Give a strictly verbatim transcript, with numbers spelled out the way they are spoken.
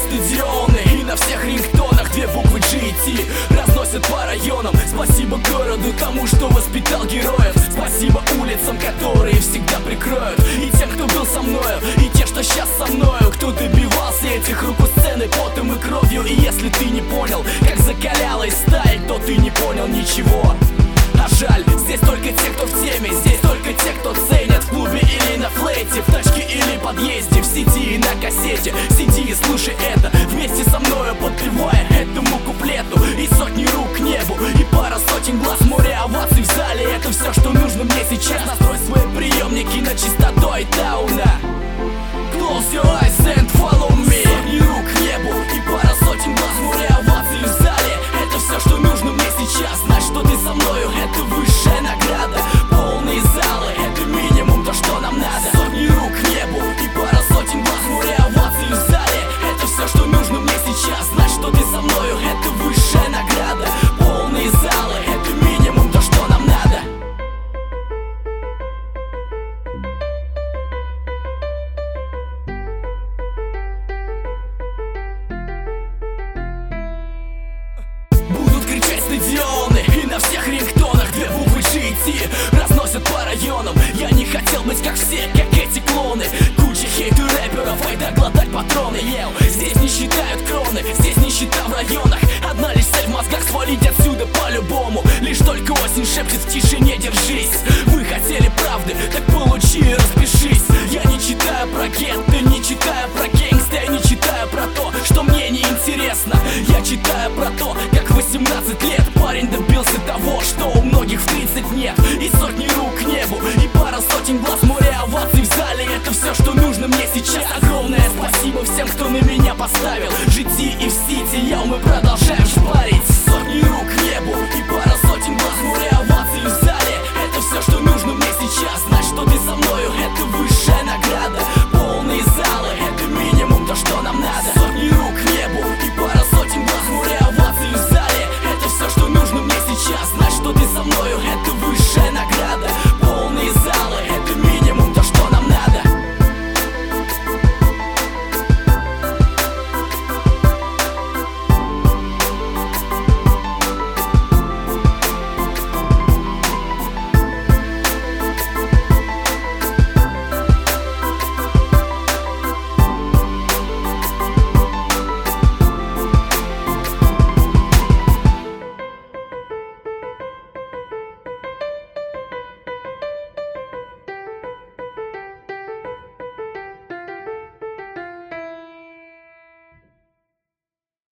стадионы, и на всех рингтонах две буквы джи и ти разносят по районам. Спасибо городу, тому, что воспитал героев. Спасибо улицам, которые всегда прикроют. И тем, кто был со мною, и те, что сейчас со мною, кто добивался этих рук у сцены потом и кровью. И если ты не понял, как закалялась сталь, то ты не понял ничего. А жаль, здесь только те, кто в теме, здесь только те, кто ценят. В клубе или на флейте, в тачке или подъезде, в сети и на кассете. Сиди и слушай это вместе со мною, подпевая этому куплету. И сотни рук к небу, и пара сотен глаз, море оваций в зале. Это все, что нужно мне сейчас. Настрой свои приемники на частотой тауна. Close your eyes and follow me. Сотни рук к небу, и пара сотен глаз, море оваций в зале. Это все, что нужно мне сейчас. Знать, что ты со мною, это высшая награда. Полные залы, это минимум то, что нам надо. Сотни рук к небу, и пара сотен глаз, море оваций в зале. Это все, что нужно мне сейчас. Знать, что ты со мною, это высшая награда. Полные залы, это минимум то, что нам надо. Будут кричать стадионы, и на всех рингтонах две буквы джи и ти разносят по районам. Я не хотел быть как все, как эти клоны. Куча хейт и рэперов, айда глотать патроны. Ел, здесь не считают кроны, здесь нищета в районах. Одна лишь цель в мозгах — свалить отсюда по-любому. Лишь только осень шепчет в тишине: держись. Вы хотели правды, так получи и распишись. Я не читаю про гетто, не читаю про гангста, я не читаю про то, что мне не интересно. Я читаю про то, как в восемнадцать лет парень добился того, что у многих в тридцать нет. И сотни рук к небу, и пара сотен глаз, море оваций в зале. Это все, что нужно мне сейчас. Огромное спасибо всем, кто на меня поставил. джи ти и в сити, я, мы продолжаем шпарить. Сотни рук к небу, и пара сотен глаз, море оваций в зале. Это все, что нужно мне сейчас. Знать, что ты со мною, это высшая награда. Полные залы, это минимум то, что нам надо. Сотни рук к небу, и пара сотен глаз, море оваций в зале. Это все, что нужно мне сейчас. Знать, что ты со мною, это высшая награда.